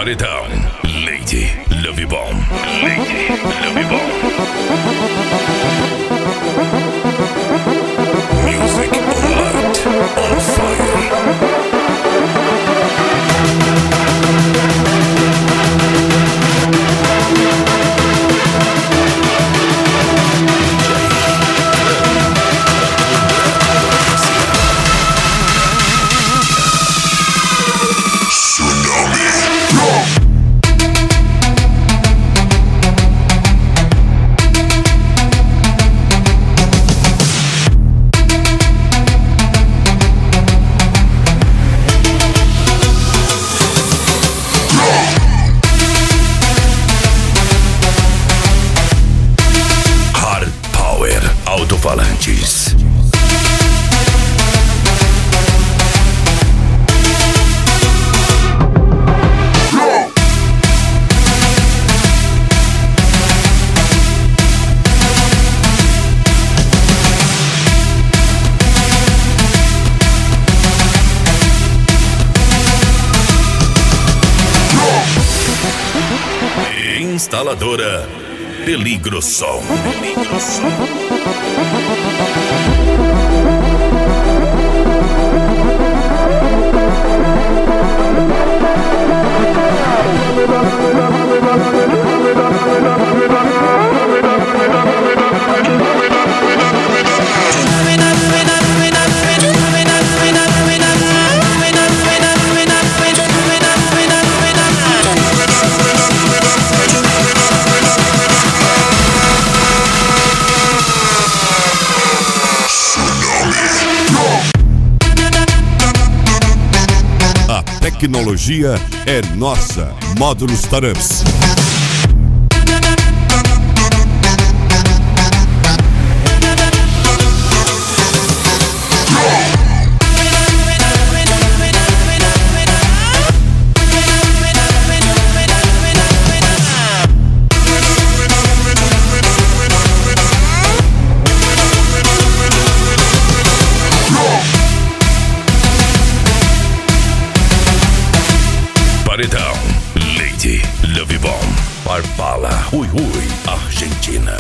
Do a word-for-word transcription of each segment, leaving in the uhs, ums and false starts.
Paredão, Lady Love Bomb. Lady Love Bomb. Music Alert on Fire. Alto-falantes. Instaladora Peligrosom. Peligrosom. Tecnologia é nossa. Módulos Startups. Paredão, Lady Love Bomb, Parpala, Ui Ui, Argentina.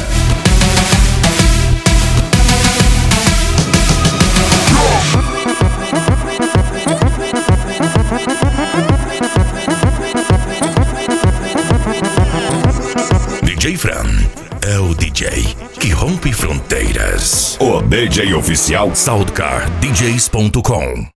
D J Fran é o D J que rompe fronteiras. O D J oficial Soundcar D Js ponto com.